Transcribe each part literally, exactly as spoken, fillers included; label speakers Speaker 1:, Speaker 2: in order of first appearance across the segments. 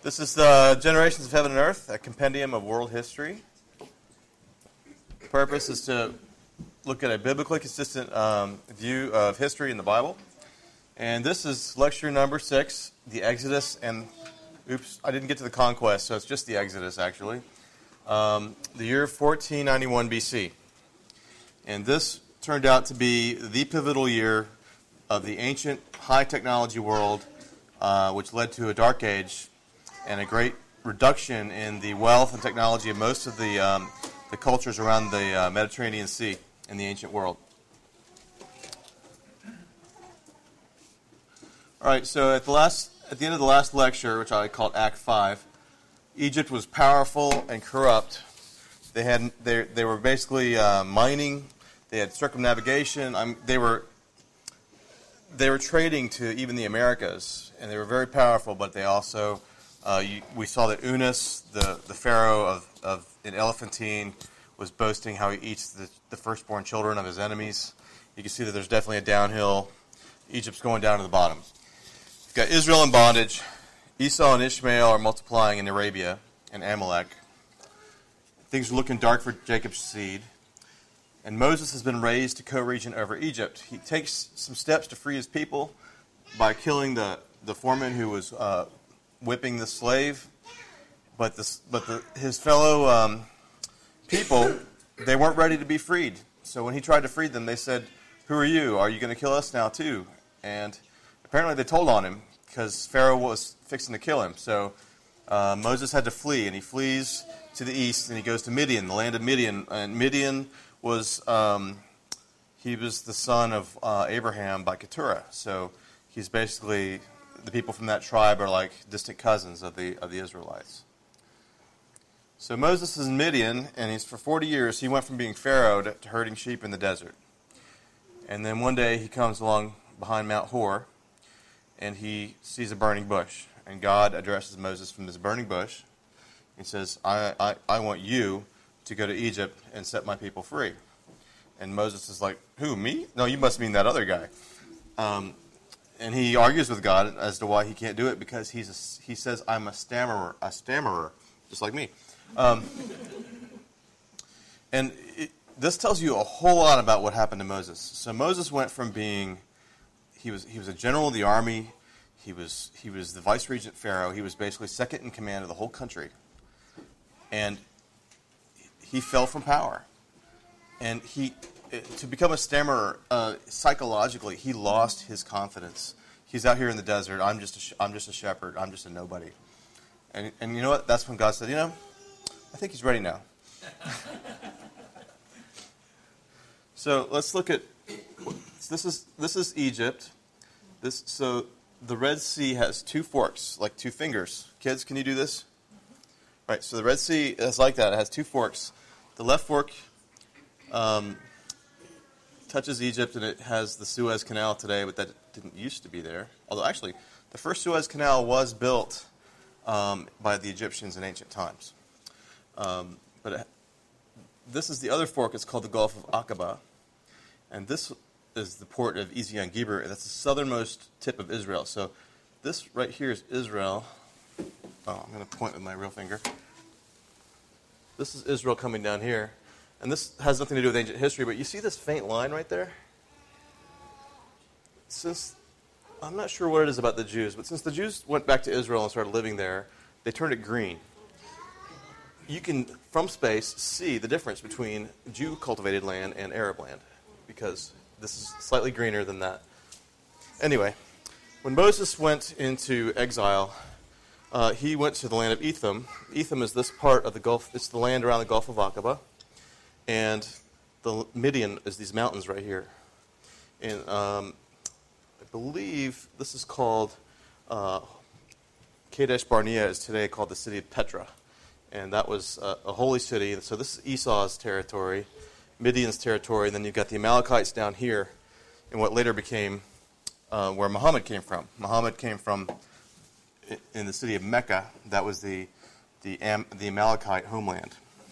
Speaker 1: This is the Generations of Heaven and Earth, a compendium of world history. The purpose is to look at a biblically consistent um, view of history in the Bible. And this is lecture number six, the Exodus, and oops, I didn't get to the conquest, so it's just the Exodus, actually. Um, the year fourteen ninety-one B C. And this turned out to be the pivotal year of the ancient high-technology world, uh, which led to a dark age and a great reduction in the wealth and technology of most of the um, the cultures around the uh, Mediterranean Sea in the ancient world. All right, so at the last, at the end of the last lecture, which I called Act Five, Egypt was powerful and corrupt. They had they they were basically uh, mining. They had circumnavigation. I'm, they were they were trading to even the Americas, and they were very powerful. But they also Uh, you, we saw that Unas, the, the pharaoh of, of in Elephantine, was boasting how he eats the, the firstborn children of his enemies. You can see that there's definitely a downhill. Egypt's going down to the bottom. You've got Israel in bondage. Esau and Ishmael are multiplying in Arabia and Amalek. Things are looking dark for Jacob's seed. And Moses has been raised to co-regent over Egypt. He takes some steps to free his people by killing the, the foreman who was Uh, whipping the slave, but this, but the, his fellow um, people, they weren't ready to be freed. So when he tried to free them, they said, "Who are you? Are you going to kill us now too?" And apparently they told on him because Pharaoh was fixing to kill him. So uh, Moses had to flee, and he flees to the east, and he goes to Midian, the land of Midian. And Midian was um, he was the son of uh, Abraham by Keturah. So he's basically the people from that tribe are like distant cousins of the of the Israelites. So Moses is in Midian, and he's for forty years. He went from being Pharaoh to, to herding sheep in the desert. And then one day he comes along behind Mount Hor, and he sees a burning bush. And God addresses Moses from this burning bush. He says, I, I, I want you to go to Egypt and set my people free. And Moses is like, who, me? No, you must mean that other guy. Um, And he argues with God as to why he can't do it, because he's a, he says, I'm a stammerer, a stammerer, just like me. Um, and it, this tells you a whole lot about what happened to Moses. So Moses went from being, he was he was a general of the army, he was he was the vice regent pharaoh, he was basically second in command of the whole country, and he fell from power. And he... To become a stammerer, uh, psychologically, he lost his confidence. He's out here in the desert. I'm just a sh- I'm just a shepherd. I'm just a nobody. And and you know what? That's when God said, you know, I think he's ready now. So let's look at this is this is Egypt. This so the Red Sea has two forks, like two fingers. Kids, can you do this? All right. So the Red Sea is like that. It has two forks. The left fork Um, touches Egypt, and it has the Suez Canal today, but that didn't used to be there. Although, actually, the first Suez Canal was built um, by the Egyptians in ancient times. Um, but it, this is the other fork. It's called the Gulf of Aqaba. And this is the port of Ezion Geber. That's the southernmost tip of Israel. So this right here is Israel. Oh, I'm going to point with my real finger. This is Israel coming down here. And this has nothing to do with ancient history, but you see this faint line right there? Since, I'm not sure what it is about the Jews, but since the Jews went back to Israel and started living there, they turned it green. You can, from space, see the difference between Jew-cultivated land and Arab land, because this is slightly greener than that. Anyway, when Moses went into exile, uh, he went to the land of Etham. Etham is this part of the Gulf, it's the land around the Gulf of Aqaba. And the Midian is these mountains right here. And um, I believe this is called, uh, Kadesh Barnea is today called the city of Petra. And that was uh, a holy city. And so this is Esau's territory, Midian's territory. And then you've got the Amalekites down here in what later became uh, where Muhammad came from. Muhammad came from in the city of Mecca. That was the, the, Am, the Amalekite homeland.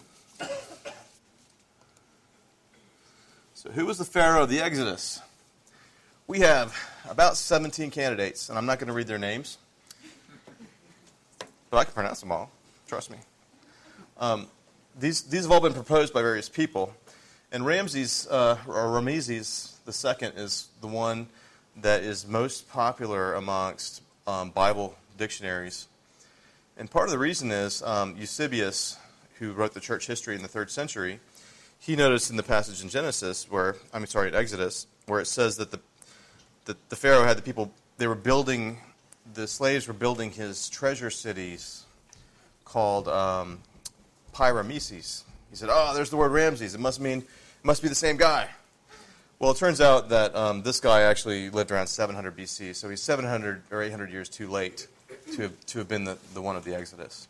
Speaker 1: So who was the Pharaoh of the Exodus? We have about seventeen candidates, and I'm not going to read their names. but I can pronounce them all. Trust me. Um, these these have all been proposed by various people, and Ramses uh, or Ramesses the second is the one that is most popular amongst um, Bible dictionaries. And part of the reason is um, Eusebius, who wrote the church history in the third century, he noticed in the passage in Genesis, where I mean, sorry, in Exodus, where it says that the that the Pharaoh had the people, they were building, the slaves were building his treasure cities called um, Pi-Rameses. He said, "Oh, there's the word Ramses. It must mean, it must be the same guy." Well, it turns out that um, this guy actually lived around seven hundred B C, so he's seven hundred or eight hundred years too late to have, to have been the, the one of the Exodus.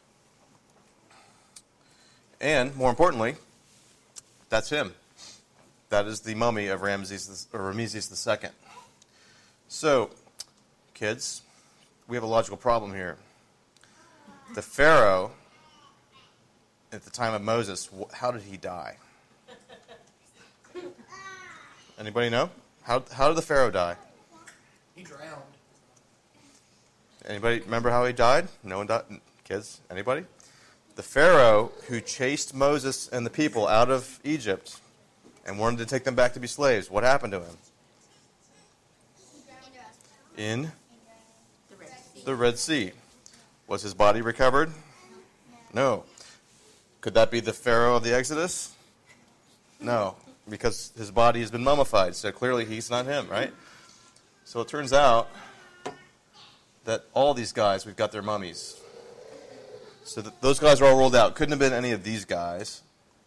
Speaker 1: And, more importantly, that's him. That is the mummy of Ramses or Ramesses the second. So, kids, we have a logical problem here. The Pharaoh, at the time of Moses, how did he die? Anybody know? How how did the Pharaoh die?
Speaker 2: He drowned.
Speaker 1: Anybody remember how he died? No one died? Kids, anybody? The Pharaoh who chased Moses and the people out of Egypt and wanted to take them back to be slaves, what happened to him? In
Speaker 3: The Red Sea.
Speaker 1: the Red Sea. Was his body recovered? No. Could that be the Pharaoh of the Exodus? No, because his body has been mummified, so clearly he's not him, right? So it turns out that all these guys, we've got their mummies. So th- those guys are all ruled out. Couldn't have been any of these guys.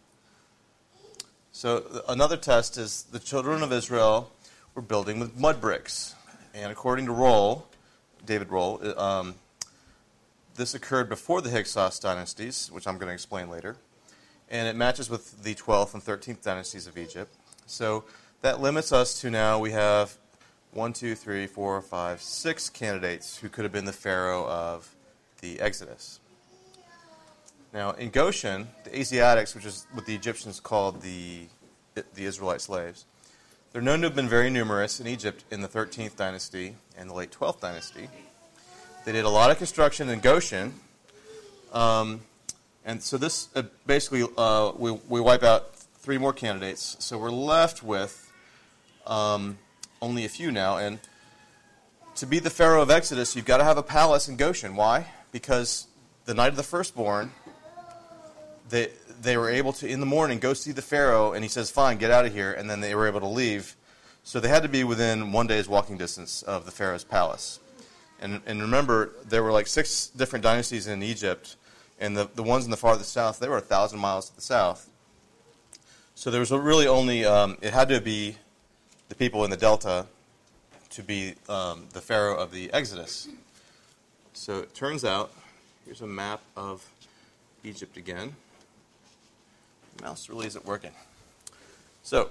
Speaker 1: So th- another test is the children of Israel were building with mud bricks. And according to Roll, David Roll, uh, um, this occurred before the Hyksos dynasties, which I'm going to explain later. And it matches with the twelfth and thirteenth dynasties of Egypt. So that limits us to now we have one, two, three, four, five, six candidates who could have been the Pharaoh of the Exodus. Now, in Goshen, the Asiatics, which is what the Egyptians called the, the Israelite slaves, they're known to have been very numerous in Egypt in the thirteenth dynasty and the late twelfth dynasty. They did a lot of construction in Goshen. Um, and so this uh, basically, uh, we, we wipe out three more candidates. So we're left with um, only a few now. And to be the Pharaoh of Exodus, you've got to have a palace in Goshen. Why? Because the night of the firstborn, they, they were able to, in the morning, go see the Pharaoh. And he says, fine, get out of here. And then they were able to leave. So they had to be within one day's walking distance of the Pharaoh's palace. And, and remember, there were like six different dynasties in Egypt, and the, the ones in the farthest south, they were a thousand miles to the south. So there was really only, um, it had to be the people in the delta to be um, the Pharaoh of the Exodus. So it turns out, here's a map of Egypt again. The mouse really isn't working. So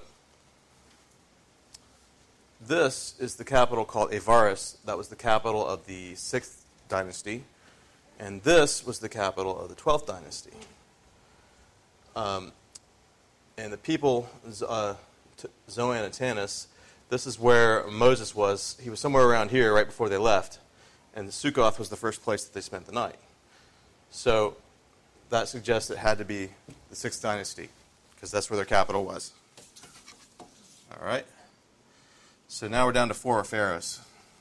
Speaker 1: this is the capital called Avaris. That was the capital of the sixth dynasty. And this was the capital of the twelfth dynasty. Um, and the people, uh, Zoan and Tanis, this is where Moses was. He was somewhere around here right before they left. And Sukkoth was the first place that they spent the night. So that suggests it had to be the sixth dynasty, because that's where their capital was. All right. So now we're down to four pharaohs.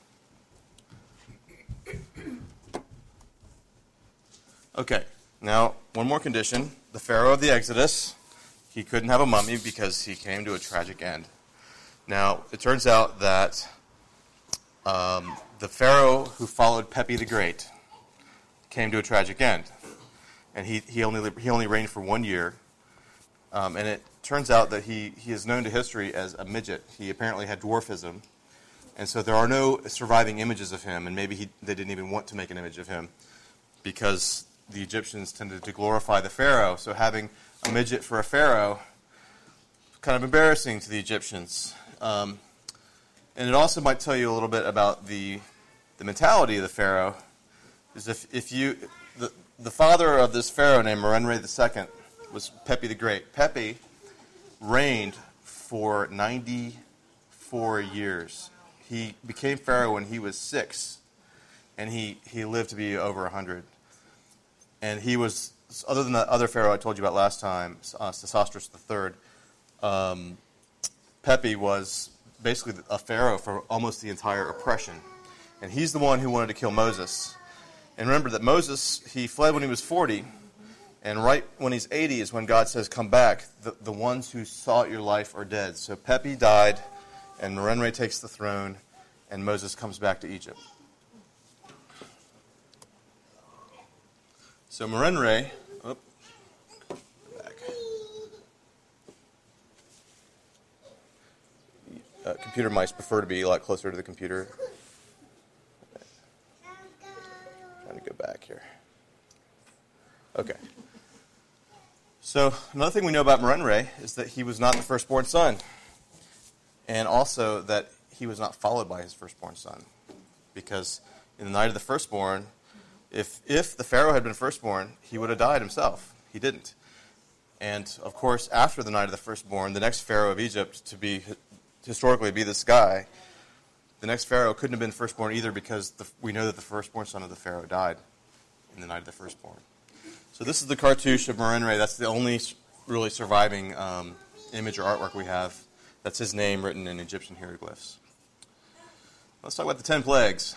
Speaker 1: Okay, now one more condition. The Pharaoh of the Exodus, he couldn't have a mummy because he came to a tragic end. Now, it turns out that um, the Pharaoh who followed Pepi the Great came to a tragic end. And he, he, only, he only reigned for one year. Um, and it turns out that he, he is known to history as a midget. He apparently had dwarfism. And so there are no surviving images of him, and maybe he, they didn't even want to make an image of him because the Egyptians tended to glorify the pharaoh. So having a midget for a pharaoh, kind of embarrassing to the Egyptians. Um, and it also might tell you a little bit about the the mentality of the pharaoh. Is if if you the the father of this pharaoh named Merenre the Second was Pepi the Great. Pepi reigned for ninety-four years. He became pharaoh when he was six, and he, he lived to be over one hundred. And he was, other than that other pharaoh I told you about last time, uh, Sesostris the third, um, Pepi was basically a pharaoh for almost the entire oppression. And he's the one who wanted to kill Moses. And remember that Moses, he fled when he was forty, and right when he's eighty is when God says, come back. The, the ones who sought your life are dead. So Pepi died, and Merenre takes the throne, and Moses comes back to Egypt. So Merenre, oh, back. Uh, computer mice prefer to be a lot closer to the computer. Trying to go back here. Okay. So another thing we know about Merenre is that he was not the firstborn son, and also that he was not followed by his firstborn son, because in the night of the firstborn, If if the Pharaoh had been firstborn, he would have died himself. He didn't. And, of course, after the night of the firstborn, the next Pharaoh of Egypt, to be historically be this guy, the next Pharaoh couldn't have been firstborn either, because the, we know that the firstborn son of the Pharaoh died in the night of the firstborn. So this is the cartouche of Merenre. That's the only really surviving um, image or artwork we have. That's his name written in Egyptian hieroglyphs. Let's talk about the ten plagues.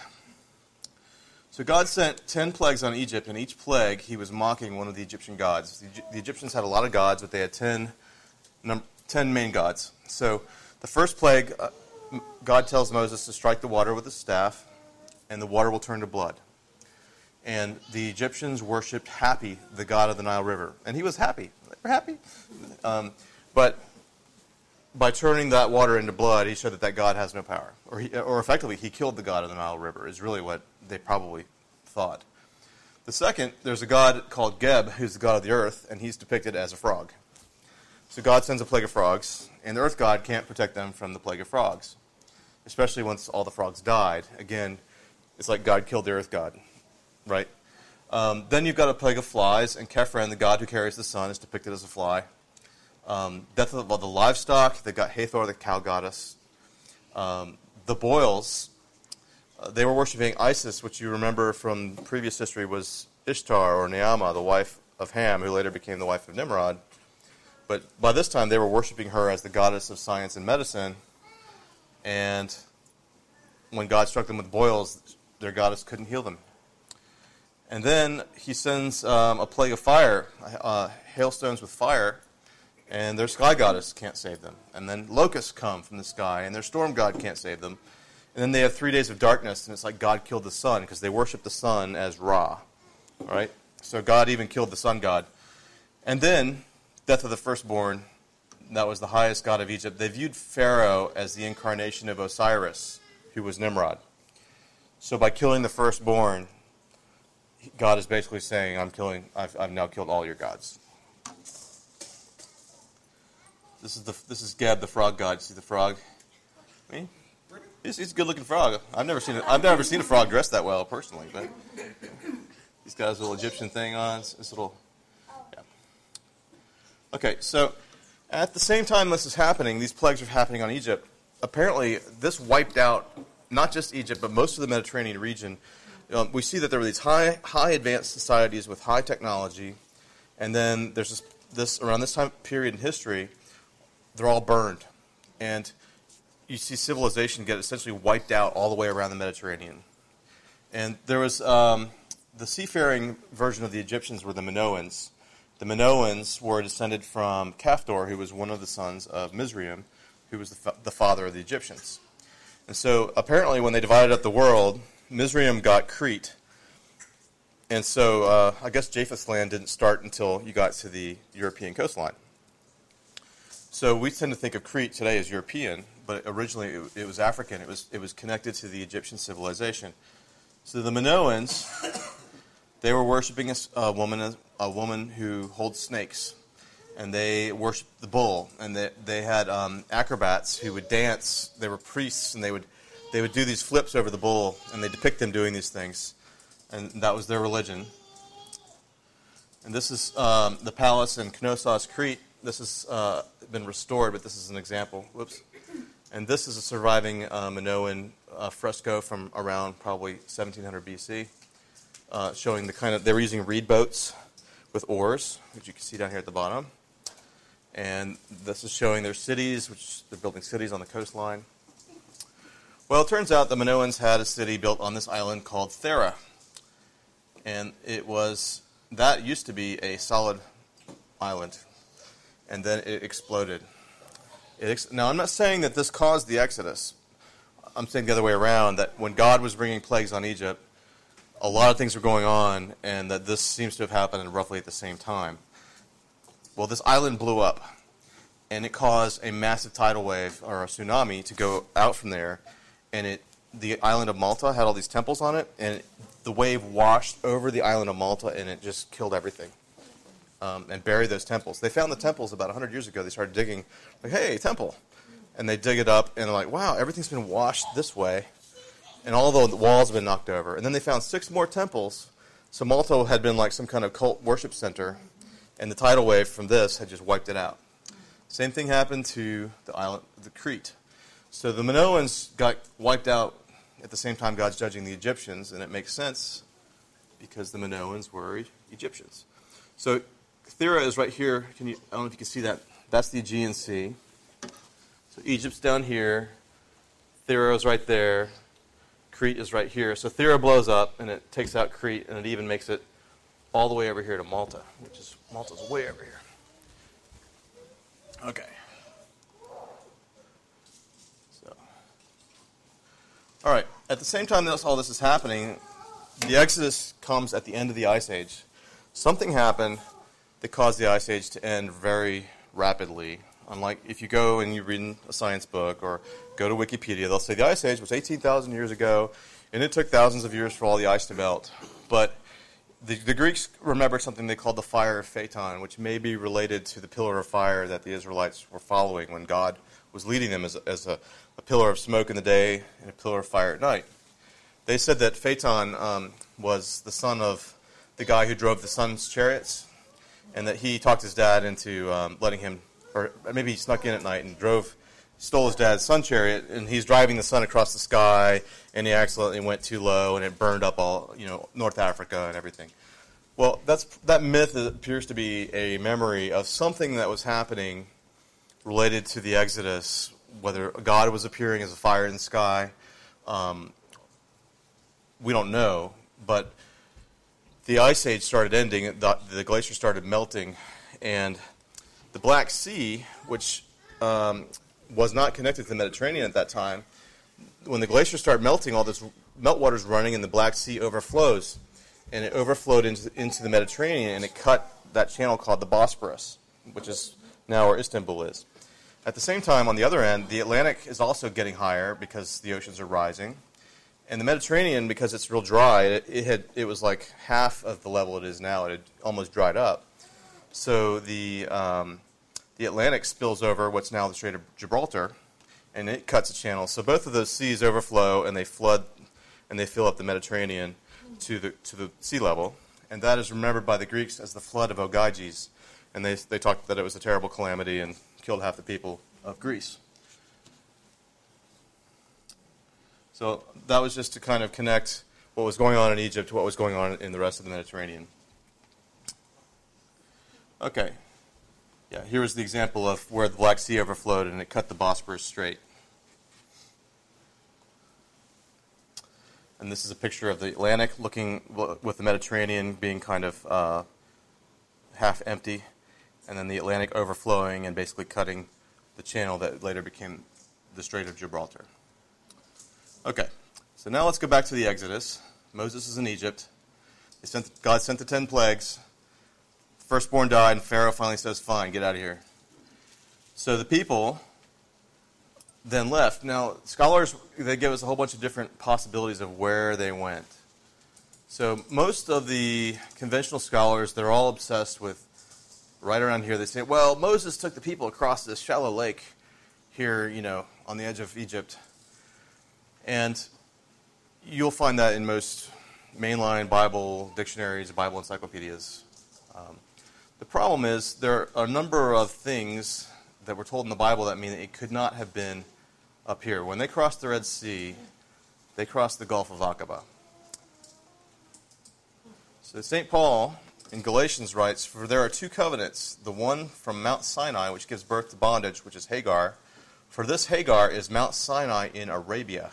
Speaker 1: So God sent ten plagues on Egypt, and each plague he was mocking one of the Egyptian gods. The, the Egyptians had a lot of gods, but they had ten, num- ten main gods. So the first plague, uh, God tells Moses to strike the water with his staff, and the water will turn to blood. And the Egyptians worshipped Hapi, the god of the Nile River. And he was happy. They were happy. Um, but by turning that water into blood, he showed that that god has no power. Or, he, or effectively, he killed the god of the Nile River, is really what they probably thought. The second, there's a god called Geb, who's the god of the earth, and he's depicted as a frog. So God sends a plague of frogs, and the earth god can't protect them from the plague of frogs, especially once all the frogs died. Again, it's like God killed the earth god, right? Um, then you've got a plague of flies, and Kephren, the god who carries the sun, is depicted as a fly. Um, death of the livestock, they've got Hathor, the cow goddess. Um, the boils, uh, they were worshiping Isis, which you remember from previous history was Ishtar, or Neama, the wife of Ham, who later became the wife of Nimrod. But by this time, they were worshiping her as the goddess of science and medicine. And when God struck them with boils, their goddess couldn't heal them. And then he sends um, a plague of fire, uh, hailstones with fire, and their sky goddess can't save them. And then locusts come from the sky, and their storm god can't save them. And then they have three days of darkness, and it's like God killed the sun, because they worship the sun as Ra. All right? So God even killed the sun god. And then, death of the firstborn, that was the highest god of Egypt. They viewed Pharaoh as the incarnation of Osiris, who was Nimrod. So by killing the firstborn, God is basically saying, I'm killing, I've, I've now killed all your gods. This is the this is Geb, the frog god. See the frog? I mean, he's, he's a good-looking frog. I've never seen a, I've never seen a frog dressed that well personally, but he's got his little Egyptian thing on. His little, yeah. Okay, so at the same time this is happening, these plagues are happening on Egypt. Apparently, this wiped out not just Egypt, but most of the Mediterranean region. Um, we see that there were these high, high advanced societies with high technology, and then there's this, this around this time period in history, they're all burned, and you see civilization get essentially wiped out all the way around the Mediterranean. And there was um, the seafaring version of the Egyptians were the Minoans. The Minoans were descended from Caftor, who was one of the sons of Mizraim, who was the, fa- the father of the Egyptians. And so apparently, when they divided up the world, Mizraim got Crete. And so uh, I guess Japheth's land didn't start until you got to the European coastline. So we tend to think of Crete today as European, but originally it, it was African. It was it was connected to the Egyptian civilization. So the Minoans, they were worshiping a, a woman a woman who holds snakes, and they worshipped the bull. And they they had um, acrobats who would dance. They were priests, and they would they would do these flips over the bull, and they depict them doing these things, and that was their religion. And this is um, the palace in Knossos, Crete. This has uh, been restored, but this is an example. Whoops. And this is a surviving uh, Minoan uh, fresco from around probably seventeen hundred B C. uh, showing the kind of, they were using reed boats with oars, which you can see down here at the bottom. And this is showing their cities, which they're building cities on the coastline. Well, it turns out the Minoans had a city built on this island called Thera. And it was, that used to be a solid island. And then it exploded. It ex- now, I'm not saying that this caused the Exodus. I'm saying the other way around, that when God was bringing plagues on Egypt, a lot of things were going on, and that this seems to have happened roughly at the same time. Well, this island blew up, and it caused a massive tidal wave, or a tsunami, to go out from there. And it, the island of Malta had all these temples on it, and it, the wave washed over the island of Malta, and it just killed everything. Um, and buried those temples. They found the temples about one hundred years ago. They started digging, like, hey, temple. And they dig it up, and they're like, wow, everything's been washed this way. And all the walls have been knocked over. And then they found six more temples. So Malta had been like some kind of cult worship center, and the tidal wave from this had just wiped it out. Same thing happened to the island, the Crete. So the Minoans got wiped out at the same time God's judging the Egyptians, and it makes sense because the Minoans were Egyptians. So Thera is right here. Can you, I don't know if you can see that. That's the Aegean Sea. So Egypt's down here. Thera is right there. Crete is right here. So Thera blows up, and it takes out Crete, and it even makes it all the way over here to Malta, which is, Malta's way over here. Okay. So, all right. At the same time that all this is happening, the Exodus comes at the end of the Ice Age. Something happened that caused the Ice Age to end very rapidly. Unlike if you go and you read a science book or go to Wikipedia, they'll say the Ice Age was eighteen thousand years ago, and it took thousands of years for all the ice to melt. But the, the Greeks remembered something they called the fire of Phaeton, which may be related to the pillar of fire that the Israelites were following when God was leading them as, a, as a, a pillar of smoke in the day and a pillar of fire at night. They said that Phaeton um, was the son of the guy who drove the sun's chariots, and that he talked his dad into um, letting him, or maybe he snuck in at night and drove, stole his dad's sun chariot, and he's driving the sun across the sky, and he accidentally went too low, and it burned up all, you know, North Africa and everything. Well, that's that myth appears to be a memory of something that was happening related to the Exodus, whether God was appearing as a fire in the sky. Um, we don't know, but the Ice Age started ending, the, the glacier started melting, and the Black Sea, which um, was not connected to the Mediterranean at that time, when the glaciers start melting, all this meltwater is running and the Black Sea overflows. And it overflowed into, into the Mediterranean, and it cut that channel called the Bosporus, which is now where Istanbul is. At the same time, on the other end, the Atlantic is also getting higher because the oceans are rising. And the Mediterranean, because it's real dry, it, it, had, it was like half of the level it is now. It had almost dried up. So the um, the Atlantic spills over what's now the Strait of Gibraltar, and it cuts a channel. So both of those seas overflow, and they flood, and they fill up the Mediterranean to the to the sea level. And that is remembered by the Greeks as the flood of Ogyges. And they they talked that it was a terrible calamity and killed half the people of Greece. So that was just to kind of connect what was going on in Egypt to what was going on in the rest of the Mediterranean. Okay. Yeah, here is the example of where the Black Sea overflowed and it cut the Bosporus Strait. And this is a picture of the Atlantic looking with the Mediterranean being kind of uh, half empty, and then the Atlantic overflowing and basically cutting the channel that later became the Strait of Gibraltar. Okay, so now let's go back to the Exodus. Moses is in Egypt. They sent, God sent the ten plagues. Firstborn died, and Pharaoh finally says, fine, get out of here. So the people then left. Now, scholars, they give us a whole bunch of different possibilities of where they went. So most of the conventional scholars, they're all obsessed with, right around here, they say, well, Moses took the people across this shallow lake here, you know, on the edge of Egypt. And you'll find that in most mainline Bible dictionaries, Bible encyclopedias. Um, the problem is there are a number of things that were told in the Bible that mean that it could not have been up here. When they crossed the Red Sea, they crossed the Gulf of Aqaba. So Saint Paul in Galatians writes, "For there are two covenants, the one from Mount Sinai, which gives birth to bondage, which is Hagar. For this Hagar is Mount Sinai in Arabia,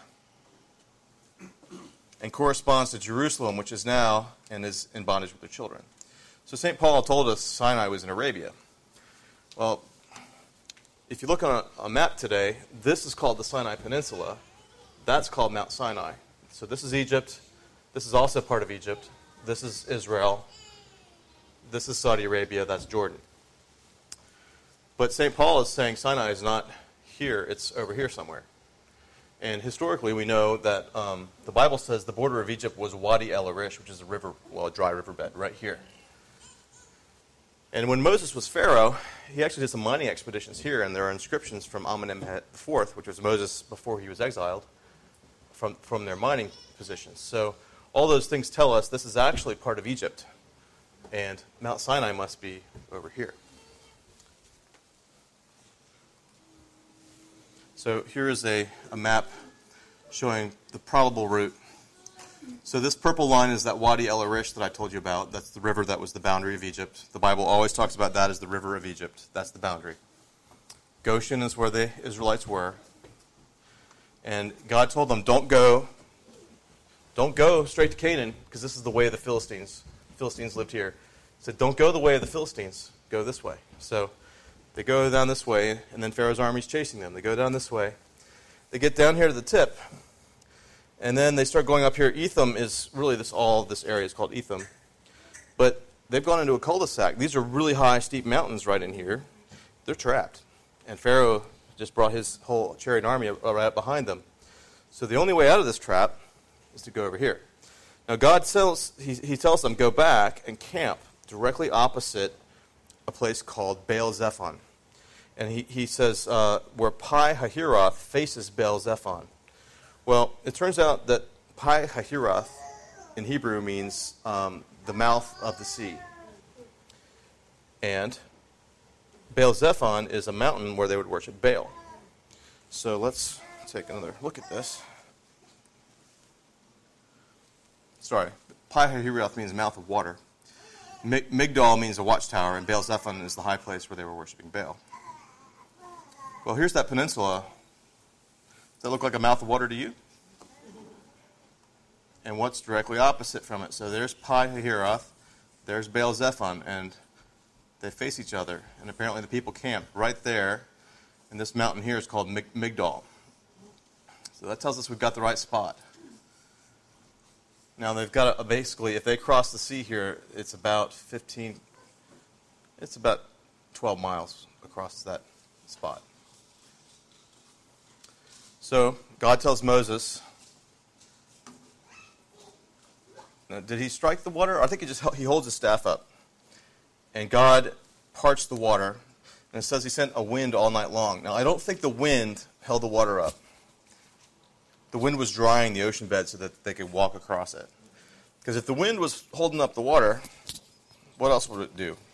Speaker 1: and corresponds to Jerusalem, which is now and is in bondage with their children." So Saint Paul told us Sinai was in Arabia. Well, if you look on a, a map today, this is called the Sinai Peninsula. That's called Mount Sinai. So this is Egypt. This is also part of Egypt. This is Israel. This is Saudi Arabia. That's Jordan. But Saint Paul is saying Sinai is not here. It's over here somewhere. And historically, we know that um, the Bible says the border of Egypt was Wadi El Arish, which is a river, well, a dry riverbed right here. And when Moses was Pharaoh, he actually did some mining expeditions here, and there are inscriptions from Amenemhet the fourth, which was Moses before he was exiled, from, from their mining positions. So all those things tell us this is actually part of Egypt, and Mount Sinai must be over here. So here is a, a map showing the probable route. So this purple line is that Wadi El Arish that I told you about. That's the river that was the boundary of Egypt. The Bible always talks about that as the river of Egypt. That's the boundary. Goshen is where the Israelites were. And God told them, don't go, don't go straight to Canaan, because this is the way of the Philistines. The Philistines lived here. He said, don't go the way of the Philistines. Go this way. So they go down this way, and then Pharaoh's army is chasing them. They go down this way. They get down here to the tip, and then they start going up here. Etham is really this all this area is called Etham. But they've gone into a cul-de-sac. These are really high, steep mountains right in here. They're trapped. And Pharaoh just brought his whole chariot army right up behind them. So the only way out of this trap is to go over here. Now God tells, he, he tells them, go back and camp directly opposite a place called Baal Zephon. And he, he says, uh, where Pi Hahiroth faces Baal Zephon. Well, it turns out that Pi Hahiroth in Hebrew means um, the mouth of the sea. And Baal Zephon is a mountain where they would worship Baal. So let's take another look at this. Sorry, Pi Hahiroth means mouth of water. Migdal means a watchtower, and Baal Zephon is the high place where they were worshiping Baal. Well, here's that peninsula. Does that look like a mouth of water to you? And what's directly opposite from it? So there's Pi Hahiroth, there's Baal Zephon, and they face each other. And apparently the people camp right there, and this mountain here is called Migdal. So that tells us we've got the right spot. Now they've got a, basically, if they cross the sea here, it's about fifteen, it's about twelve miles across that spot. So God tells Moses, now, did he strike the water? I think he just he holds his staff up. And God parched the water, and it says he sent a wind all night long. Now I don't think the wind held the water up. The wind was drying the ocean bed so that they could walk across it. Because if the wind was holding up the water, what else would it do?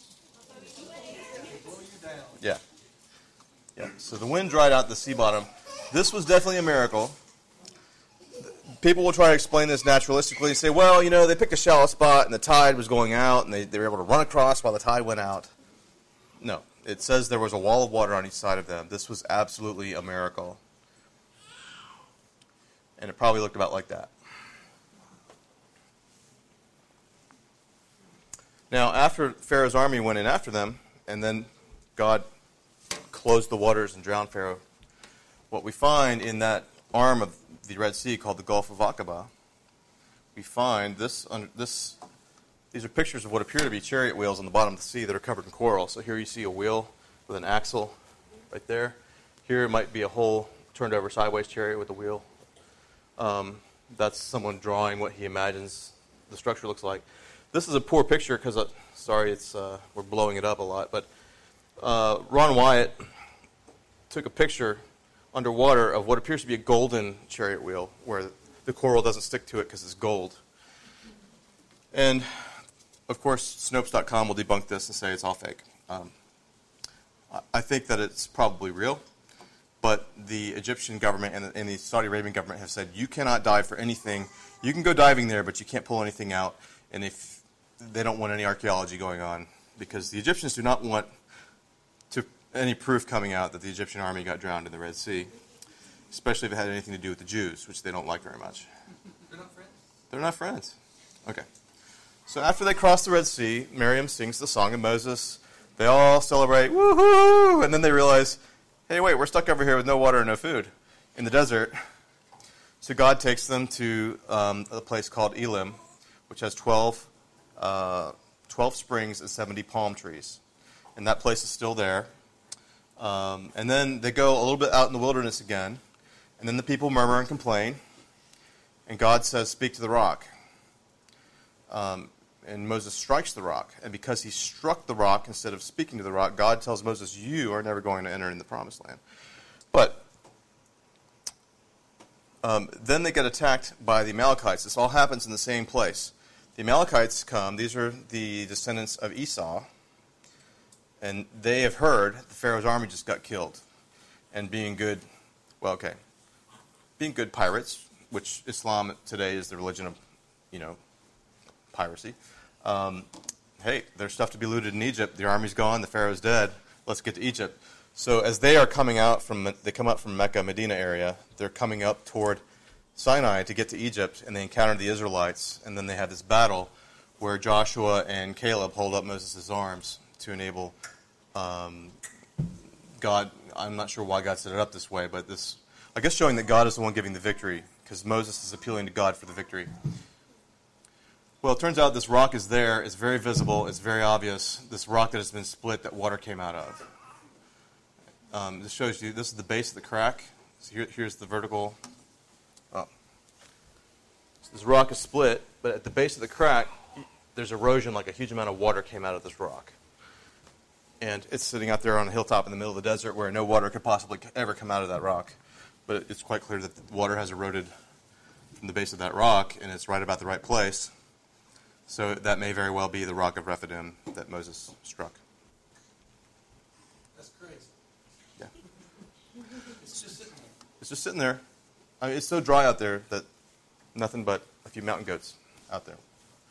Speaker 1: Yeah. Yeah. So the wind dried out the sea bottom. This was definitely a miracle. People will try to explain this naturalistically. Say, well, you know, they picked a shallow spot and the tide was going out and they, they were able to run across while the tide went out. No. It says there was a wall of water on each side of them. This was absolutely a miracle. And it probably looked about like that. Now, after Pharaoh's army went in after them, and then God closed the waters and drowned Pharaoh, what we find in that arm of the Red Sea called the Gulf of Aqaba, we find this, this, these are pictures of what appear to be chariot wheels on the bottom of the sea that are covered in coral. So here you see a wheel with an axle right there. Here it might be a whole turned over sideways chariot with a wheel. Um, that's someone drawing what he imagines the structure looks like. This is a poor picture because, uh, sorry, it's uh, we're blowing it up a lot. But uh, Ron Wyatt took a picture underwater of what appears to be a golden chariot wheel where the coral doesn't stick to it because it's gold. And, of course, Snopes dot com will debunk this and say it's all fake. Um, I think that it's probably real. But the Egyptian government and the, and the Saudi Arabian government have said, you cannot dive for anything. You can go diving there, but you can't pull anything out. and they f- they don't want any archaeology going on because the Egyptians do not want to any proof coming out that the Egyptian army got drowned in the Red Sea, especially if it had anything to do with the Jews, which they don't like very much.
Speaker 2: They're not friends?
Speaker 1: They're not friends. Okay. So after they cross the Red Sea, Miriam sings the Song of Moses. They all celebrate, woohoo! And then they realize, hey, wait, we're stuck over here with no water and no food in the desert. So God takes them to um, a place called Elim, which has twelve, uh, twelve springs and seventy palm trees. And that place is still there. Um, and then they go a little bit out in the wilderness again. And then the people murmur and complain. And God says, speak to the rock. Um, and Moses strikes the rock. And because he struck the rock instead of speaking to the rock, God tells Moses, you are never going to enter in the promised land. But um, then they get attacked by the Amalekites. This all happens in the same place. The Amalekites come. These are the descendants of Esau. And they have heard the Pharaoh's army just got killed. And being good, well, okay, being good pirates, which Islam today is the religion of, you know, piracy. Um, hey, there's stuff to be looted in Egypt. The army's gone. The Pharaoh's dead. Let's get to Egypt. So as they are coming out from, they come up from Mecca, Medina area, they're coming up toward Sinai to get to Egypt, and they encounter the Israelites, and then they have this battle where Joshua and Caleb hold up Moses' arms to enable um, God. I'm not sure why God set it up this way, but this, I guess, showing that God is the one giving the victory, because Moses is appealing to God for the victory. Well, it turns out this rock is there. It's very visible. It's very obvious. This rock that has been split that water came out of. Um, this shows you, this is the base of the crack. So here, here's the vertical. Oh. So this rock is split, but at the base of the crack, there's erosion, like a huge amount of water came out of this rock. And it's sitting out there on a hilltop in the middle of the desert where no water could possibly ever come out of that rock. But it's quite clear that the water has eroded from the base of that rock, and it's right about the right place. So that may very well be the rock of Rephidim that Moses struck.
Speaker 2: That's crazy.
Speaker 1: Yeah.
Speaker 2: It's just sitting there.
Speaker 1: It's just sitting there. I mean, it's so dry out there that nothing but a few mountain goats out there.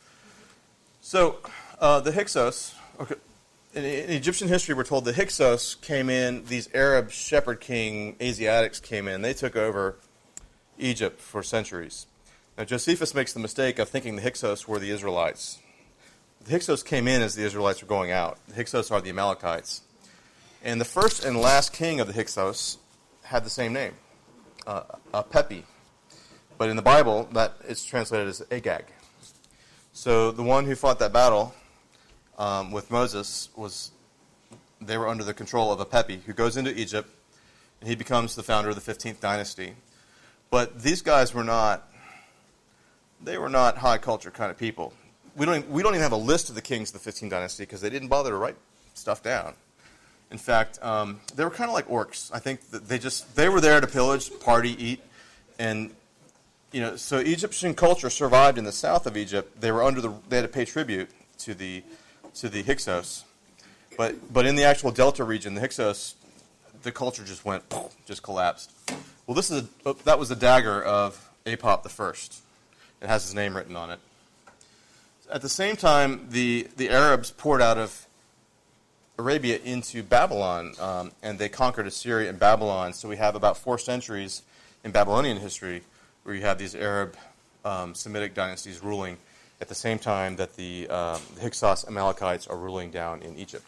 Speaker 1: So uh, the Hyksos, okay, in, in Egyptian history, we're told the Hyksos came in, these Arab shepherd king Asiatics came in. They took over Egypt for centuries. Now, Josephus makes the mistake of thinking the Hyksos were the Israelites. The Hyksos came in as the Israelites were going out. The Hyksos are the Amalekites. And the first and last king of the Hyksos had the same name, uh, uh, Pepi. But in the Bible, that is translated as Agag. So the one who fought that battle um, with Moses was, they were under the control of a Pepi who goes into Egypt, and he becomes the founder of the fifteenth dynasty. But these guys were not, they were not high culture kind of people. We don't, we don't even have a list of the kings of the fifteenth dynasty because they didn't bother to write stuff down. In fact, um, they were kind of like orcs. I think that they just, they were there to pillage, party, eat, and, you know, so Egyptian culture survived in the south of Egypt. They were under the, they had to pay tribute to the, to the Hyksos. But, but in the actual Delta region, the Hyksos, the culture just went, just collapsed. Well, this is a, that was a dagger of Apop the First. It has his name written on it. At the same time, the, the Arabs poured out of Arabia into Babylon, um, and they conquered Assyria and Babylon. So we have about four centuries in Babylonian history where you have these Arab um, Semitic dynasties ruling at the same time that the, um, the Hyksos Amalekites are ruling down in Egypt.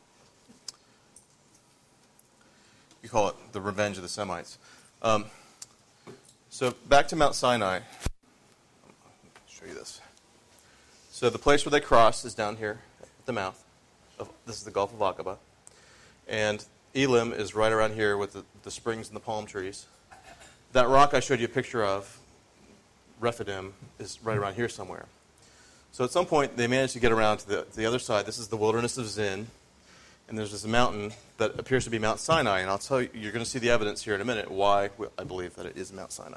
Speaker 1: You call it the revenge of the Semites. Um, so back to Mount Sinai. I'll show you this. So the place where they cross is down here at the mouth. Of, this is the Gulf of Aqaba. And Elim is right around here with the, the springs and the palm trees. That rock I showed you a picture of, Rephidim, is right around here somewhere. So at some point they managed to get around to the, the other side. This is the wilderness of Zin. And there's this mountain that appears to be Mount Sinai. And I'll tell you, you're going to see the evidence here in a minute why I believe that it is Mount Sinai.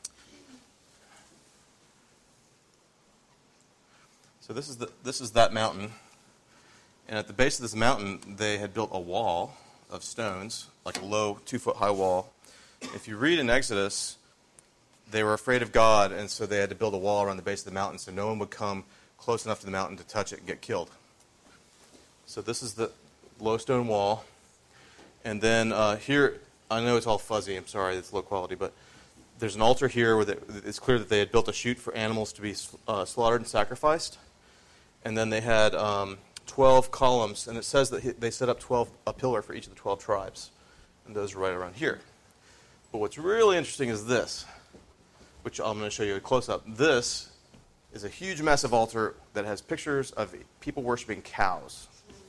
Speaker 1: So this is the this is that mountain. And at the base of this mountain, they had built a wall of stones, like a low two-foot-high wall. If you read in Exodus, they were afraid of God, and so they had to build a wall around the base of the mountain so no one would come close enough to the mountain to touch it and get killed. So this is the low stone wall. And then uh, here, I know it's all fuzzy, I'm sorry, it's low quality, but there's an altar here where they, it's clear that they had built a chute for animals to be uh, slaughtered and sacrificed. And then they had um, twelve columns, and it says that he, they set up twelve a pillar for each of the twelve tribes. And those are right around here. But what's really interesting is this, which I'm going to show you a close-up. This is a huge, massive altar that has pictures of people worshiping cows.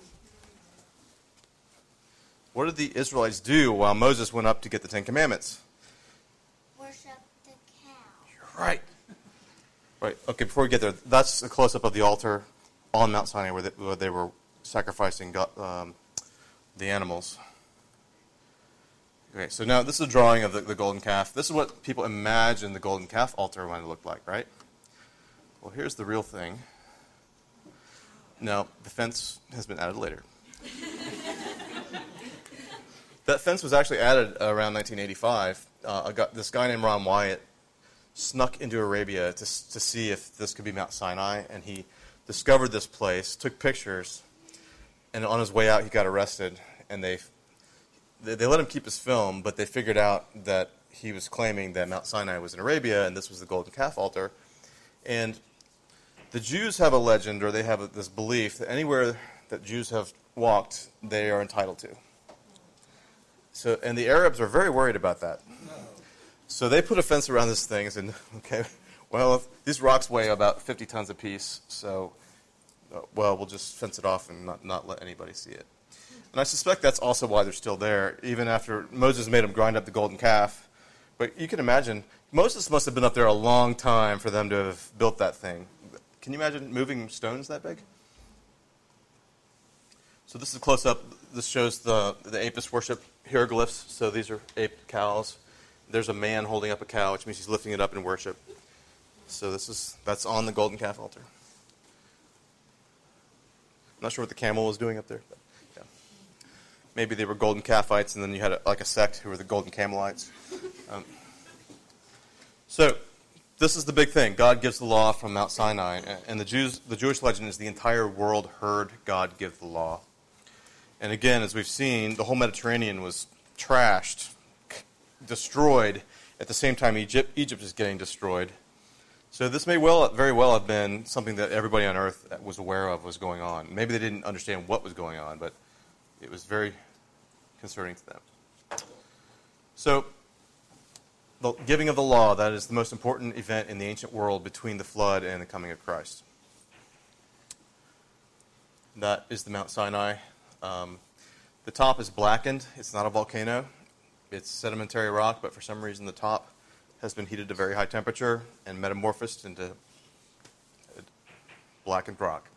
Speaker 1: What did the Israelites do while Moses went up to get the Ten Commandments?
Speaker 3: Worship the cow.
Speaker 1: You're right. Right. Okay, before we get there, that's a close-up of the altar on Mount Sinai where they, where they were sacrificing God, um, the animals. Okay, so now this is a drawing of the, the golden calf. This is what people imagine the golden calf altar might have looked like, right? Well, here's the real thing. Now, the fence has been added later. That fence was actually added around nineteen eighty-five. Uh, a guy, this guy named Ron Wyatt snuck into Arabia to, to see if this could be Mount Sinai, and he discovered this place, took pictures, and on his way out he got arrested, and they They, they let him keep his film, but they figured out that he was claiming that Mount Sinai was in Arabia, and this was the golden calf altar. And the Jews have a legend, or they have a, this belief, that anywhere that Jews have walked, they are entitled to. So, and the Arabs are very worried about that. So they put a fence around this thing and said, okay, well, these rocks weigh about fifty tons apiece, so, uh, well, we'll just fence it off and not, not let anybody see it. And I suspect that's also why they're still there, even after Moses made them grind up the golden calf. But you can imagine, Moses must have been up there a long time for them to have built that thing. Can you imagine moving stones that big? So this is a close-up. This shows the, the Apis worship hieroglyphs. So these are ape cows. There's a man holding up a cow, which means he's lifting it up in worship. So this is that's on the golden calf altar. I'm not sure what the camel was doing up there. But yeah. Maybe they were golden calfites, and then you had a, like a sect who were the golden camelites. Um, so this is the big thing. God gives the law from Mount Sinai, and the Jews, the Jewish legend is the entire world heard God give the law. And again, as we've seen, the whole Mediterranean was trashed, destroyed. At the same time, Egypt, Egypt is getting destroyed. So this may well, very well have been something that everybody on earth was aware of was going on. Maybe they didn't understand what was going on, but it was very concerning to them. So the giving of the law, that is the most important event in the ancient world between the flood and the coming of Christ. That is the Mount Sinai. Um, the top is blackened. It's not a volcano. It's sedimentary rock, but for some reason the top has been heated to very high temperature and metamorphosed into blackened rock.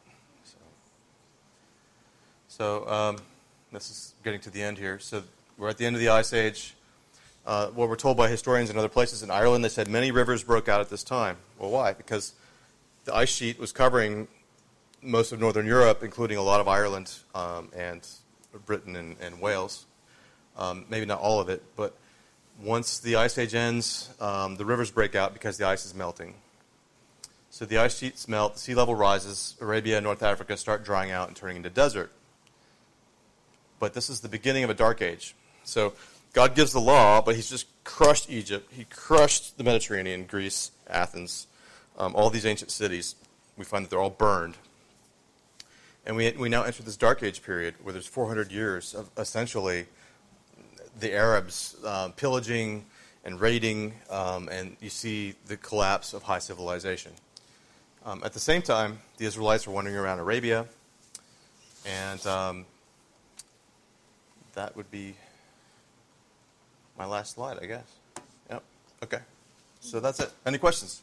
Speaker 1: So, so um, this is getting to the end here. So we're at the end of the Ice Age. Uh, what we're told by historians in other places in Ireland, they said many rivers broke out at this time. Well, why? Because the ice sheet was covering most of northern Europe, including a lot of Ireland um, and Britain and, and Wales. Um, maybe not all of it, but once the Ice Age ends, um, the rivers break out because the ice is melting. So the ice sheets melt, the sea level rises, Arabia and North Africa start drying out and turning into desert. But this is the beginning of a dark age. So God gives the law, but he's just crushed Egypt. He crushed the Mediterranean, Greece, Athens, um, all these ancient cities. We find that they're all burned. And we we now enter this dark age period where there's four hundred years of essentially the Arabs uh, pillaging and raiding, um, and you see the collapse of high civilization. Um, at the same time, the Israelites are wandering around Arabia, and um, that would be my last slide, I guess. Yep. Okay. So that's it. Any questions?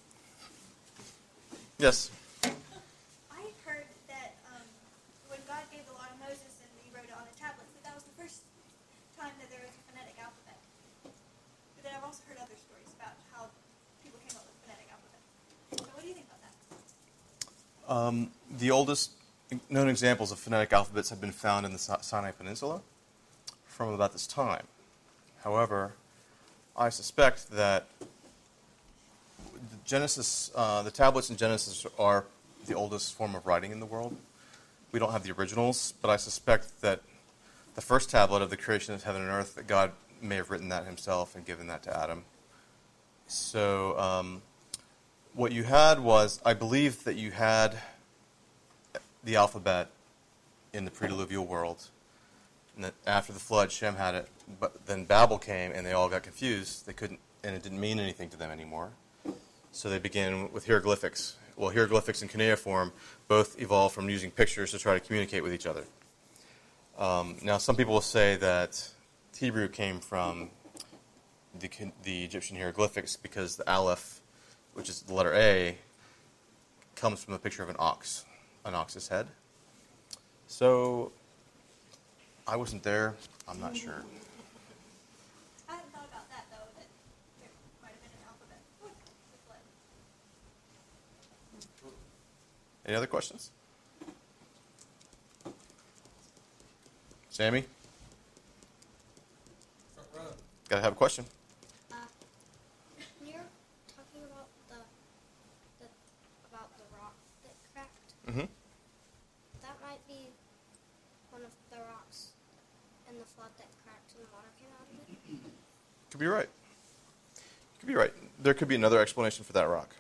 Speaker 1: Yes.
Speaker 4: I heard that um, when God gave the law to Moses and he wrote it on the tablets, that that was the first time that there was a phonetic alphabet. But then I've also heard other stories about how people came up with phonetic alphabet. So what do you think about that?
Speaker 1: Um, the oldest known examples of phonetic alphabets have been found in the Sinai Peninsula from about this time. However, I suspect that Genesis, uh, the tablets in Genesis are the oldest form of writing in the world. We don't have the originals, but I suspect that the first tablet of the creation of heaven and earth, that God may have written that himself and given that to Adam. So um, what you had was, I believe that you had the alphabet in the pre-diluvial world. And that after the flood, Shem had it, but then Babel came and they all got confused. They couldn't, and it didn't mean anything to them anymore. So they began with hieroglyphics. Well, hieroglyphics and cuneiform both evolved from using pictures to try to communicate with each other. Um, now, some people will say that Hebrew came from the, the Egyptian hieroglyphics because the Aleph, which is the letter A, comes from a picture of an ox, an ox's head. So, I wasn't there. I'm not sure.
Speaker 4: I hadn't thought about that, though, that there might have been an alphabet.
Speaker 1: Any other questions? Sammy?
Speaker 2: Front row.
Speaker 1: Gotta have a question.
Speaker 3: Uh, when you're talking about the, the about the rock that cracked,
Speaker 1: Mm-hmm.
Speaker 3: that might be one of the rocks in the flood that cracked and the water came out of it.
Speaker 1: Could be right. Could be right. There could be another explanation for that rock.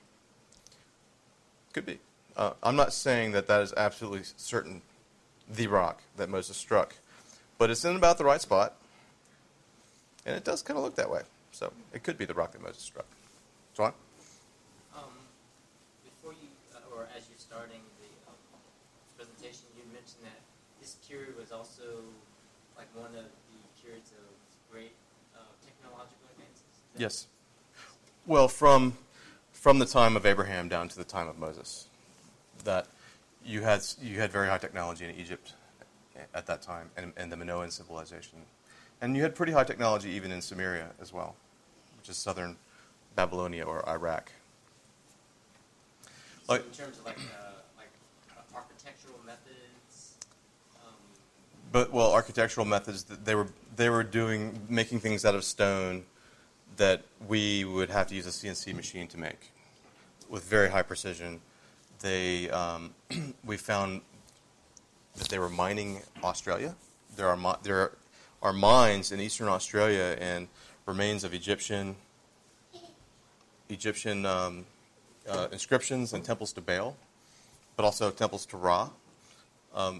Speaker 1: Could be. Uh, I'm not saying that that is absolutely certain the rock that Moses struck, but it's in about the right spot, and it does kind of look that way. So it could be the rock that Moses struck. John?
Speaker 5: Um, before you, uh, or as you're starting the um, presentation, you mentioned that this period was also like one of the periods of great uh, technological advances. Is that-
Speaker 1: Yes. Well, from from the time of Abraham down to the time of Moses, that you had you had very high technology in Egypt at that time, and, and the Minoan civilization, and you had pretty high technology even in Samaria as well, which is southern Babylonia or Iraq.
Speaker 5: So
Speaker 1: Like-
Speaker 5: in terms of like uh, like uh, architectural methods. Um,
Speaker 1: But well, architectural methods, they were they were doing making things out of stone that we would have to use a C N C machine to make with very high precision. They um, we found that they were mining Australia. There are mi- there are mines in eastern Australia and remains of Egyptian Egyptian um, uh, inscriptions and temples to Baal, but also temples to Ra. Um,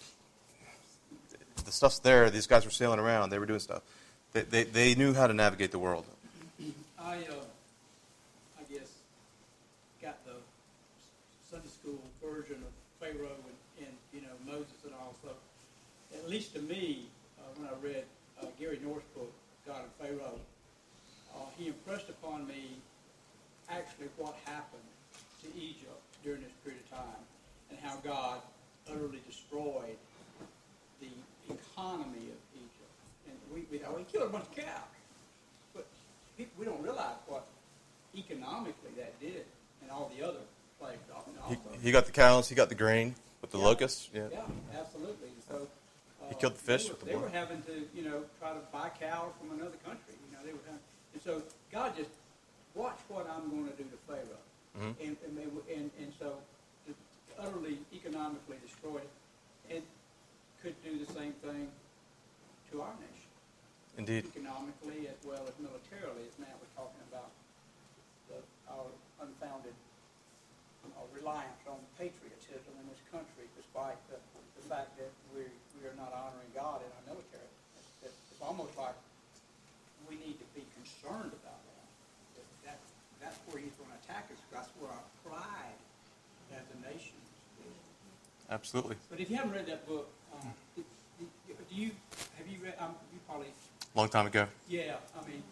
Speaker 1: the stuff's there. These guys were sailing around. They were doing stuff. They, they, they knew how to navigate the world.
Speaker 6: I, uh, I guess, got the Sunday school version of Pharaoh and, and you know, Moses and all. So, at least to me, uh, when I read uh, Gary North's book, God and Pharaoh, uh, he impressed upon me actually what happened to Egypt during this period of time and how God utterly destroyed the economy of Egypt. And we, we, oh, he killed a bunch of cows. But we we don't realize what economically that did and all the other plagues
Speaker 1: He,
Speaker 6: also.
Speaker 1: he got the cows. He got the grain with the
Speaker 6: Yeah.
Speaker 1: locusts. Yeah.
Speaker 6: Yeah, absolutely. So uh,
Speaker 1: He killed the fish
Speaker 6: They were,
Speaker 1: with the
Speaker 6: they were
Speaker 1: blood.
Speaker 6: having to, you know, try to buy cows from another country. You know, they were having, and so God just watch what I'm going to do to Pharaoh,
Speaker 1: Mhm.
Speaker 6: and, and they- and and so to utterly economically destroy it, and could do the same thing to our nation.
Speaker 1: Indeed.
Speaker 6: Economically as well as militarily, as Matt was talking about the, our unfounded uh, reliance on patriotism in this country, despite the, the fact that we we are not honoring God in our military. It's, it's almost like we need to be concerned about that. That, that that's where he's going to attack us. That's where our pride as a nation is.
Speaker 1: Absolutely.
Speaker 6: But if you haven't read that book, um, do do you have you read? Um, you probably.
Speaker 1: Long time ago.
Speaker 6: Yeah, I mean,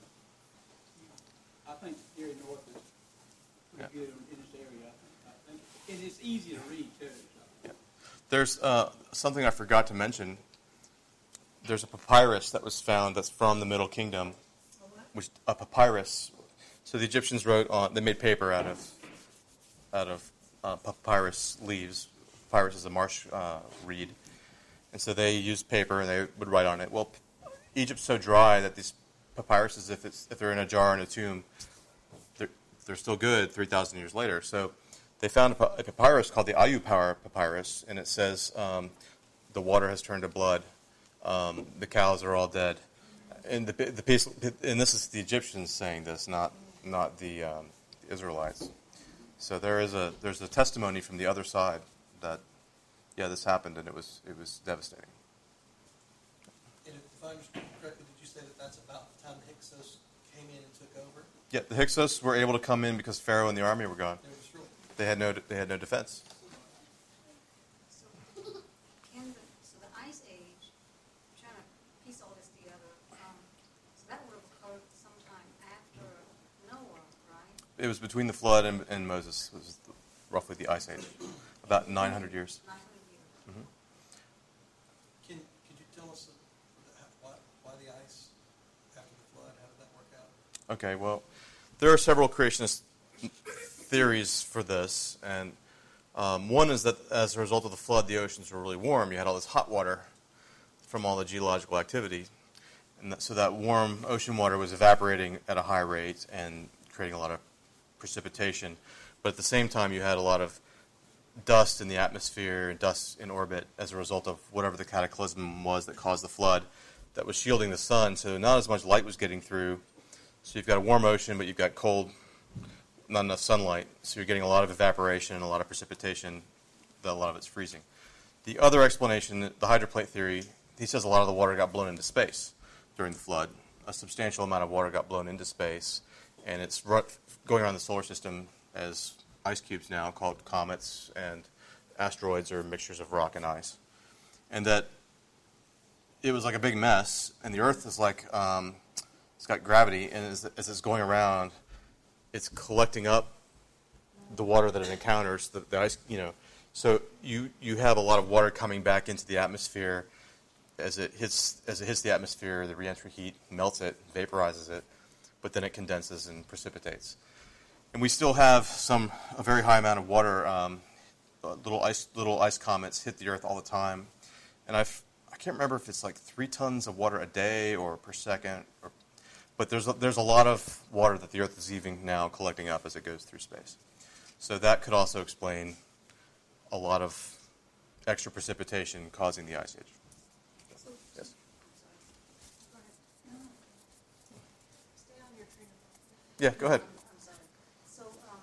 Speaker 6: I think Gary North is pretty
Speaker 1: Yeah.
Speaker 6: good in this area. I think, I think. And it's easy to read, too. So.
Speaker 1: There's uh, something I forgot to mention. There's a papyrus that was found that's from the Middle Kingdom, which a papyrus. So the Egyptians wrote on. They made paper out of out of uh, papyrus leaves. Papyrus is a marsh uh, reed, and so they used paper and they would write on it. Well, Egypt's so dry that these papyruses, if it's if they're in a jar in a tomb, they're they're still good three thousand years later. So they found a, pa- a papyrus called the Ayu Power Papyrus, and it says um, the water has turned to blood. Um, the cows are all dead. And the, the piece, and this is the Egyptians saying this, not not the, um, the Israelites. So there is a there's a testimony from the other side that yeah, this happened and it was it was devastating.
Speaker 2: And if I understood correctly, did you say that that's about the time the Hyksos came in and took over?
Speaker 1: Yeah, the Hyksos were able to come in because Pharaoh and the army were gone.
Speaker 2: They were destroyed.
Speaker 1: They had no they had no defense.
Speaker 7: So, can the, so the Ice Age, I'm trying to piece all this together, um, so that would have occurred sometime after Noah, right?
Speaker 1: It was between the flood and, and Moses. It was roughly the Ice Age, about nine hundred years.
Speaker 7: nine hundred years.
Speaker 1: Mm-hmm.
Speaker 2: Can could you tell us uh, why, why the ice after the flood? How did that work out?
Speaker 1: Okay, well, there are several creationist theories for this, and um, one is that as a result of the flood, the oceans were really warm. You had all this hot water from all the geological activity, and that, so that warm ocean water was evaporating at a high rate and creating a lot of precipitation. But at the same time, you had a lot of dust in the atmosphere and dust in orbit as a result of whatever the cataclysm was that caused the flood that was shielding the sun, so not as much light was getting through. So you've got a warm ocean, but you've got cold, not enough sunlight. So you're getting a lot of evaporation and a lot of precipitation. A lot of it's freezing. The other explanation, the hydroplate theory, he says a lot of the water got blown into space during the flood. A substantial amount of water got blown into space, and it's going around the solar system as ice cubes now, called comets, and asteroids are mixtures of rock and ice. And that it was like a big mess, and the Earth is like... Um, It's got gravity, and as, as it's going around, it's collecting up the water that it encounters, the, the ice, you know. So you, you have a lot of water coming back into the atmosphere. As it hits as it hits the atmosphere, the reentry heat melts it, vaporizes it, but then it condenses and precipitates. And we still have some a very high amount of water. Um, little ice little ice comets hit the Earth all the time, and I've I can't remember if it's like three tons of water a day or per second or. But there's a, there's a lot of water that the Earth is even now collecting up as it goes through space. So that could also explain a lot of extra precipitation causing the Ice Age.
Speaker 7: So,
Speaker 1: Yes?
Speaker 7: go ahead. No, no. Stay on your train of thought.
Speaker 1: Yeah, go ahead.
Speaker 7: I'm, I'm sorry. So, um,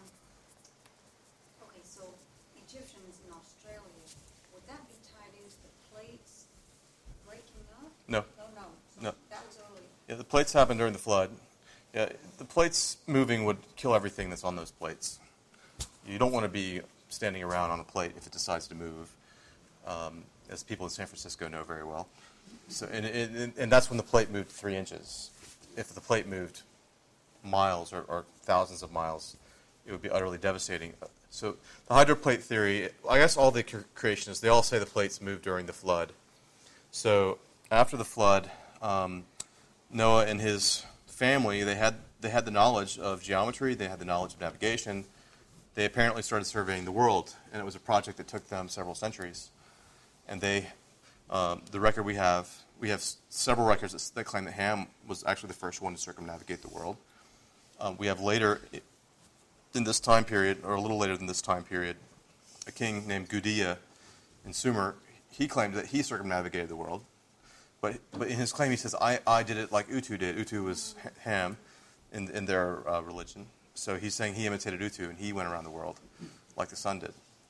Speaker 7: okay, so Egyptians in Australia, would that be tied into the plates breaking up?
Speaker 1: No.
Speaker 7: No, no. So
Speaker 1: No.
Speaker 7: that was early.
Speaker 1: Yeah, the plates happened during the flood. Yeah, the plates moving would kill everything that's on those plates. You don't want to be standing around on a plate if it decides to move, um, as people in San Francisco know very well. So, and, and, and that's when the plate moved three inches. If the plate moved miles or, or thousands of miles, it would be utterly devastating. So the hydroplate theory, I guess all the creationists, they all say the plates moved during the flood. So after the flood, um, Noah and his family, they had they had the knowledge of geometry, they had the knowledge of navigation. They apparently started surveying the world, and it was a project that took them several centuries. And they, um, the record we have, we have s- several records that, that claim that Ham was actually the first one to circumnavigate the world. Um, we have later, in this time period, or a little later than this time period, a king named Gudea in Sumer. He claimed that he circumnavigated the world. But, but in his claim, he says, I, I did it like Utu did. Utu was Ham in, in their uh, religion. So he's saying he imitated Utu, and he went around the world like the sun did.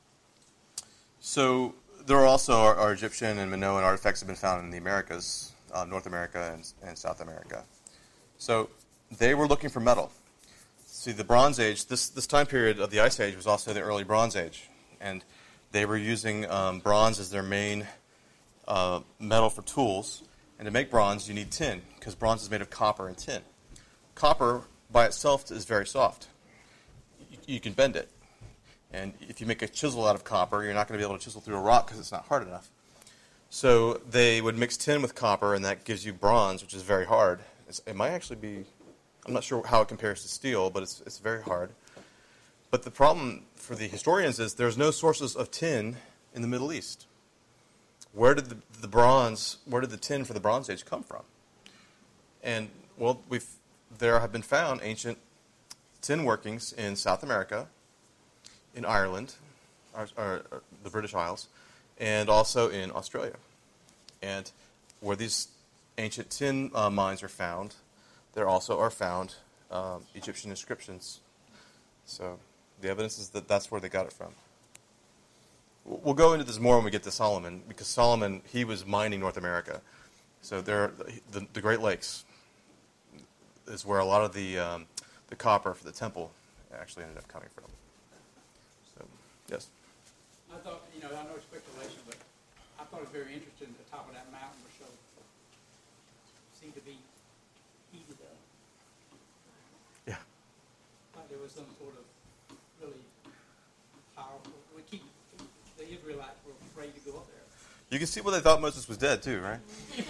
Speaker 1: So there are also our, our Egyptian and Minoan artifacts have been found in the Americas, uh, North America and, and South America. So they were looking for metal. See, the Bronze Age, this, this time period of the Ice Age was also the early Bronze Age. And they were using um, bronze as their main Uh, metal for tools, and to make bronze you need tin, because bronze is made of copper and tin. Copper by itself is very soft. You, you can bend it, and if you make a chisel out of copper, you're not going to be able to chisel through a rock because it's not hard enough. So they would mix tin with copper, and that gives you bronze, which is very hard. It's, it might actually be, I'm not sure how it compares to steel, but it's, it's very hard. But the problem for the historians is there's no sources of tin in the Middle East. Where did the, the bronze, where did the tin for the Bronze Age come from? And, well, we've, there have been found ancient tin workings in South America, in Ireland, or, or, or the British Isles, and also in Australia. And where these ancient tin uh, mines are found, there also are found um, Egyptian inscriptions. So the evidence is that that's where they got it from. We'll go into this more when we get to Solomon, because Solomon, he was mining North America. So there, the, the Great Lakes is where a lot of the um, the copper for the temple actually ended up coming from. So, yes?
Speaker 6: I thought, you know, I know it's speculation, but I thought it was very interesting the top of that mountain was so, seemed to be heated up.
Speaker 1: Yeah.
Speaker 6: Like there was some sort of really powerful, we keep, the Israelites were afraid to go up there.
Speaker 1: You can see why they thought Moses was dead, too, right?
Speaker 6: Yeah.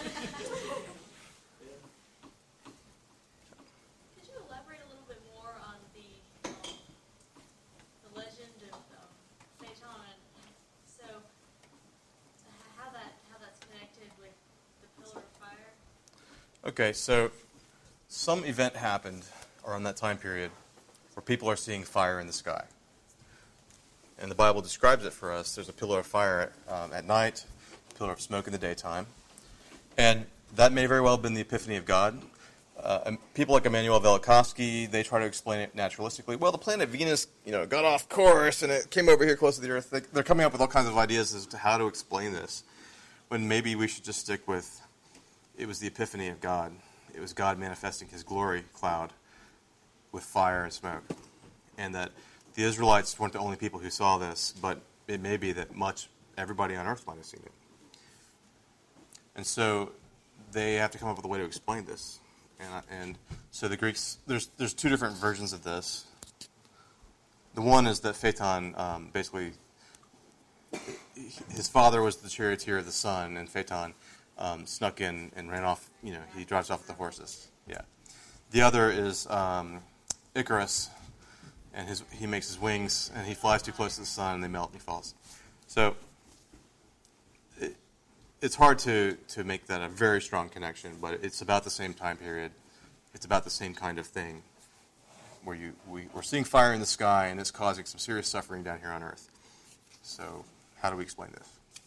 Speaker 8: Could you elaborate a little bit more on the um, the legend of um, Phaeton, and so how that how that's connected with the pillar of fire?
Speaker 1: Okay, so some event happened around that time period where people are seeing fire in the sky. And the Bible describes it for us. There's a pillar of fire um, at night, a pillar of smoke in the daytime. And that may very well have been the epiphany of God. Uh, and people like Immanuel Velikovsky, they try to explain it naturalistically. Well, the planet Venus, you know, got off course and it came over here close to the Earth. They, they're coming up with all kinds of ideas as to how to explain this, when maybe we should just stick with it was the epiphany of God. It was God manifesting his glory cloud with fire and smoke. And that the Israelites weren't the only people who saw this, but it may be that much everybody on earth might have seen it. And so they have to come up with a way to explain this. And, and so the Greeks, there's there's two different versions of this. The one is that Phaeton um, basically, his father was the charioteer of the sun, and Phaeton um, snuck in and ran off, you know, he drives off with the horses. Yeah. The other is um, Icarus, and his he makes his wings, and he flies too close to the sun, and they melt, and he falls. So it, it's hard to, to make that a very strong connection, but it's about the same time period. It's about the same kind of thing, where you we, we're seeing fire in the sky, and it's causing some serious suffering down here on Earth. So how do we explain this?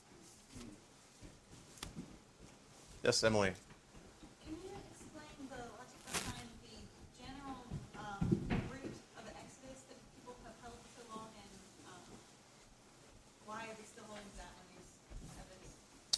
Speaker 1: Yes, Emily.
Speaker 4: Can you explain the logic behind the general um, route of the Exodus that people have held for so long, and um, why are they still holding to that when there's evidence?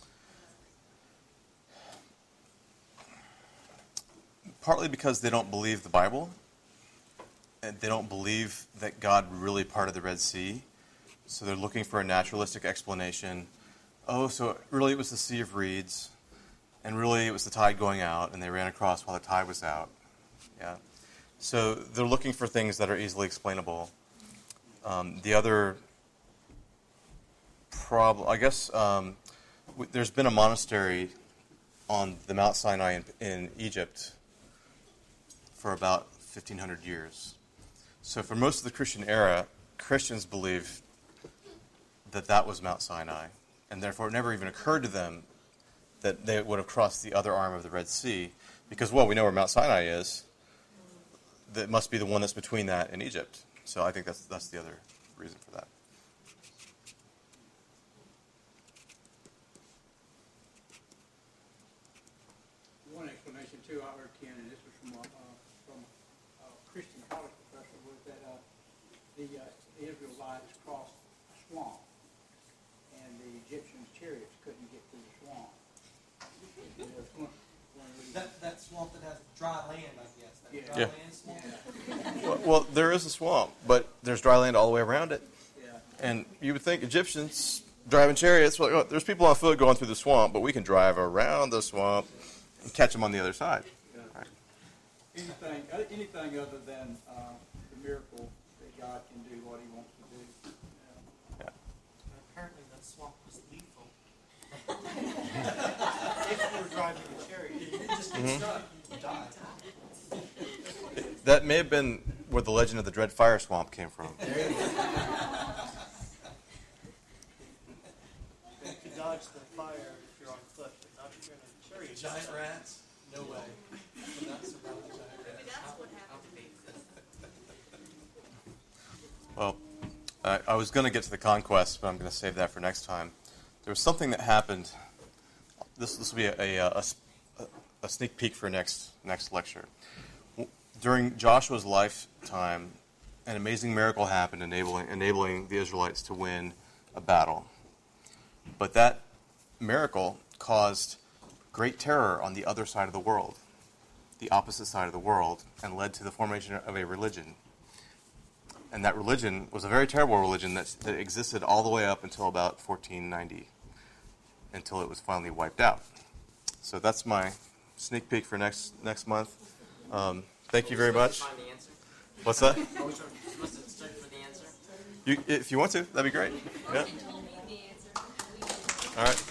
Speaker 1: Partly because they don't believe the Bible, and they don't believe that God really parted the Red Sea, so they're looking for a naturalistic explanation. Oh, so really it was the Sea of Reeds, and really it was the tide going out, and they ran across while the tide was out. Yeah. So they're looking for things that are easily explainable. Um, the other problem, I guess, um, w- there's been a monastery on the Mount Sinai in, in Egypt for about fifteen hundred years. So for most of the Christian era, Christians believed that that was Mount Sinai, and therefore it never even occurred to them that they would have crossed the other arm of the Red Sea, because, well, we know where Mount Sinai is. That must be the one that's between that and Egypt. So I think that's that's the other reason for that.
Speaker 6: One explanation too I heard, Ken, and this was from a, uh, from a Christian college professor, was that uh, the uh, Israelites crossed a swamp, and the Egyptians' chariots couldn't get through the swamp. And there was one- one reason.
Speaker 2: That, that swamp that has dry land, I guess. That
Speaker 6: Yeah.
Speaker 2: dry
Speaker 1: Yeah.
Speaker 2: land swamp.
Speaker 1: Well, well, there is a swamp, but there's dry land all the way around it.
Speaker 6: Yeah.
Speaker 1: And you would think Egyptians driving chariots, well, there's people on foot going through the swamp, but we can drive around the swamp and catch them on the other side.
Speaker 6: Yeah.
Speaker 1: Right.
Speaker 6: Anything, uh, anything other than uh, the miracle that God can do what He wants to do. Yeah.
Speaker 9: Apparently that swamp was lethal. If you were driving a chariot, you didn't just get
Speaker 1: Mhm.
Speaker 9: stuck, you died.
Speaker 1: That may have been where the legend of the Dread Fire Swamp came from.
Speaker 9: You could dodge the fire if you're on foot, but not if you're in a chariot.
Speaker 2: Giant rats? No way. Would not survive the giant
Speaker 8: Maybe
Speaker 2: rats.
Speaker 8: that's what happened.
Speaker 1: Well, I, I was going to get to the conquest, but I'm going to save that for next time. There was something that happened. This this will be a, a, a, a sneak peek for next next lecture. During Joshua's lifetime, an amazing miracle happened, enabling enabling the Israelites to win a battle. But that miracle caused great terror on the other side of the world, the opposite side of the world, and led to the formation of a religion. And that religion was a very terrible religion that, that existed all the way up until about fourteen ninety, until it was finally wiped out. So that's my sneak peek for next next month. Um, thank you very much.
Speaker 5: Find the answer?
Speaker 1: What's that?
Speaker 5: Are we supposed to search for the answer?
Speaker 1: You, if you want to, that'd be great. Yeah.
Speaker 8: They told me the answer.
Speaker 1: All right.